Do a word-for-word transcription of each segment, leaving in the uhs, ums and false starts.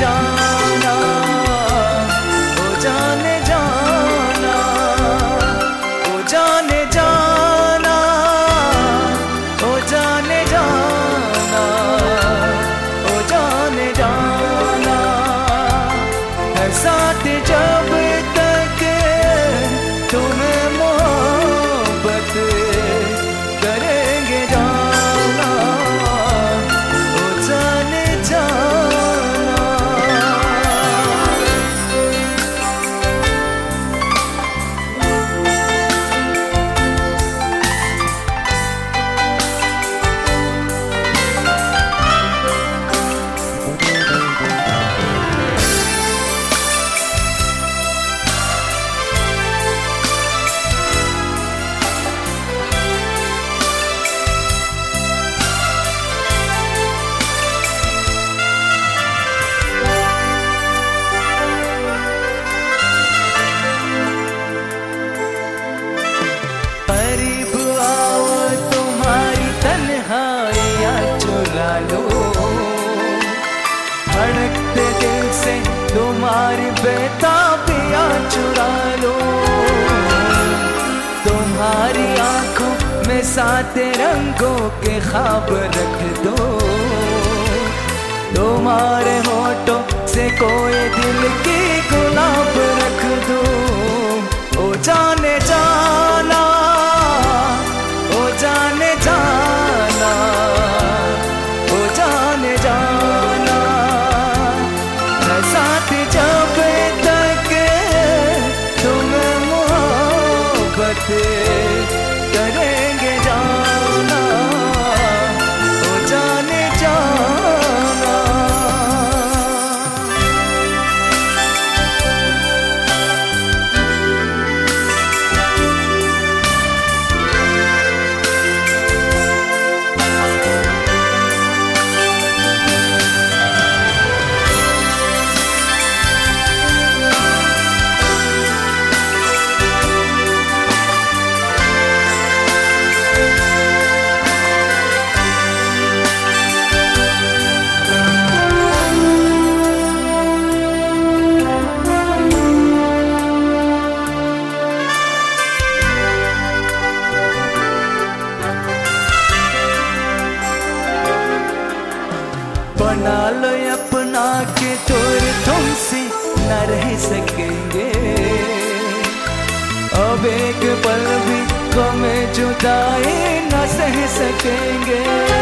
जाना, ओ जाने जाना, ओ जाने जाना, ओ जाने जाना, ओ जाने जाना। है साथ जब तक तुम्हें मोहब्बत करेंगे जाना, ओ जाने जाना। करीब आओ तुम्हारी तन्हाइयाँ चुरा लो, धड़कते दिल से तुम्हारी बेताबियाँ चुरा लो। तुम्हारी आंखों में सात रंगों के ख्वाब रख दो, तुम्हारे होठों से कोई दिल की गुलाब रख दो। ओ जाने जाना, ओ जाने जाना, ओ जाने जाना। है साथ जब तक तुम्हें मोहब्बत करेंगे जाना, ओ जाने जाना। बना लो अपना के तोर तुमसे न रह सकेंगे, अब एक पल भी हमें जुदाई न सह सकेंगे।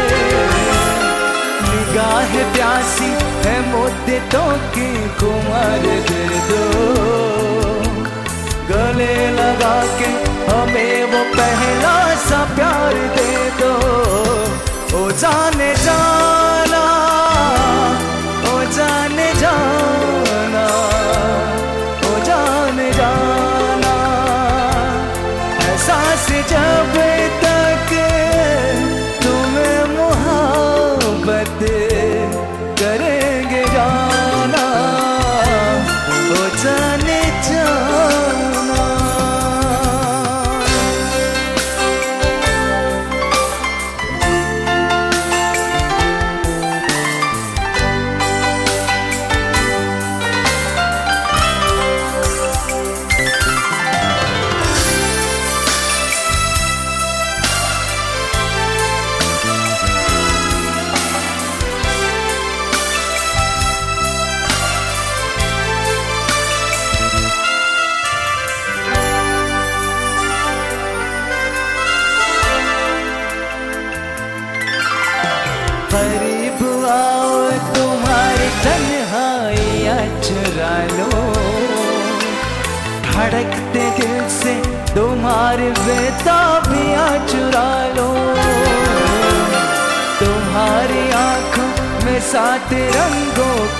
निगाह प्यासी है मुद्दतों की खुमार दे दो, गले लगा के हमें वो पहला सा प्यार दे दो। ओ जाने जाना, ओ जाने जाना, ओ जाने जाना। एहसास जब तक तुम्हें मोहब्बत करेंगे जाना, ओ जाने जाना। करीब आओ तुम्हारी तन्हाइयाँ चुरा लो, धड़कते दिल से तुम्हारी बेताबियाँ चुरा लो। तुम्हारी आंखों में सात रंगों